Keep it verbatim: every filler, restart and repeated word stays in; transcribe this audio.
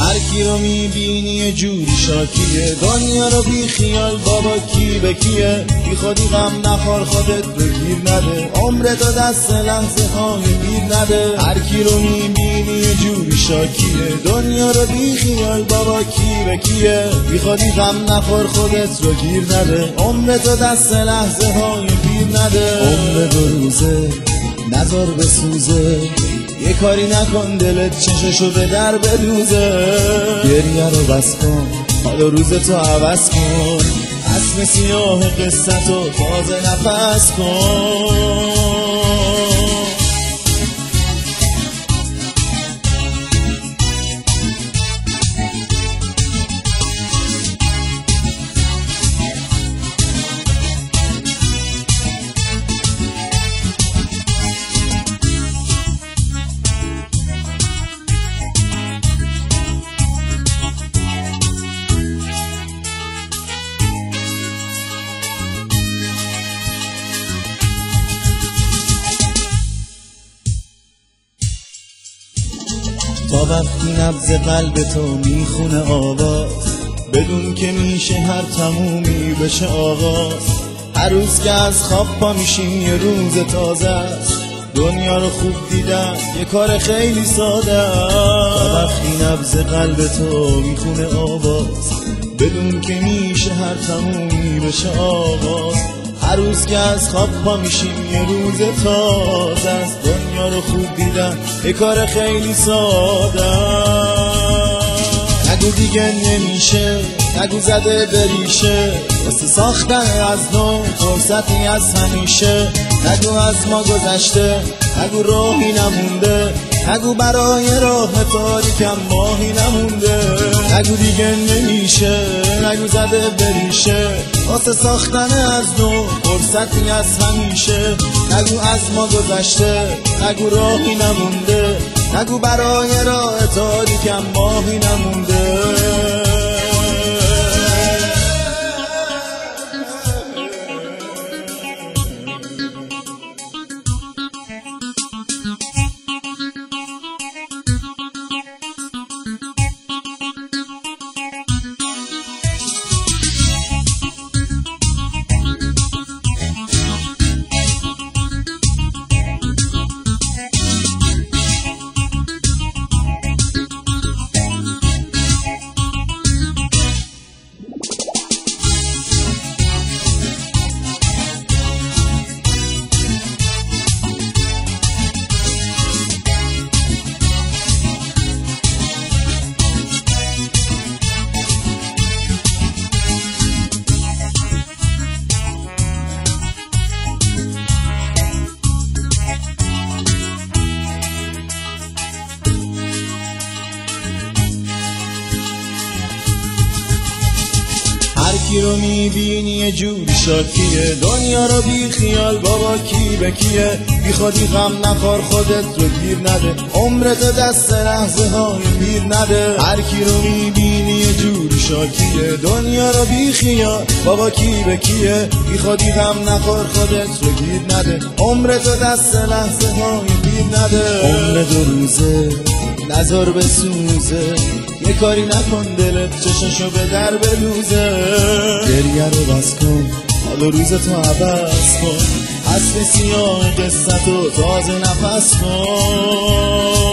هر کی رو میبینی یه جوری شاکیه، دنیا رو بی خیال بابا کی به کیه. بی خودی غم نخور خودت رو گیر نده، عمرتو دست لحظه های میر نده. هر کی رو میبینی یه جوری شاکیه، دنیا رو بی خیال بابا کی به کیه. بی خودی غم نخور خودت رو گیر نده، عمرتو دست لحظه های میر نده. عمر دو روزه نظر بسوزه، یه کاری نکن دلت چششو به در بدوزه. گریه رو بس کن حال روزتو عوض کن، اسم سیاه قصتو تازه نفس کن. تا وقتی نبض قلب تو میخونه آواز، بدون که میشه هر تمومی بشه آغاز. هر روز که از خواب پا میشی یه روز تازه است، دنیا رو خوب دیدن یه کار خیلی ساده است. تا وقتی نبض قلب تو میخونه آواز، بدون که میشه هر تمومی بشه آغاز. هر روز که از خواب پا میشیم یه روز تازه است، دنیا رو خوب دیدن یه کار خیلی ساده. نگو دیگه نمیشه، نگو زده بریشه، واسه ساختن از نو فرصتی از همیشه. نگو از ما گذشته، نگو راهی نمونده، نگو برای راه تاریکم ماهی نمونده. نگو دیگه نمیشه، نگو زده بریشه، واسه ساختن از نو فرصتی از همیشه. نگو از ما گذشته، نگو راهی نمونده، نگو برای راه تاریکم ماهی نمونده. هر کی رو میبینی یه جوری شاکیه، دنیا رو بی خیال بابا کی به کیه. بی خودی غم نخور خودت رو گیر نده، عمرتو دست لحظه های میر نده. هر کی رو میبینی یه جوری شاکیه، دنیا رو بی خیال بابا کی به کیه. بی خودی غم نخور خودت رو گیر نده، عمرتو دست لحظه های میر نده. عمر دو روزه نظر بسوزه، یه کاری نکن دلت چششو به در بدوزه. گریه رو بس کن حال روزتو عوض کن، اسم سیاه قصتو تازه نفس کن.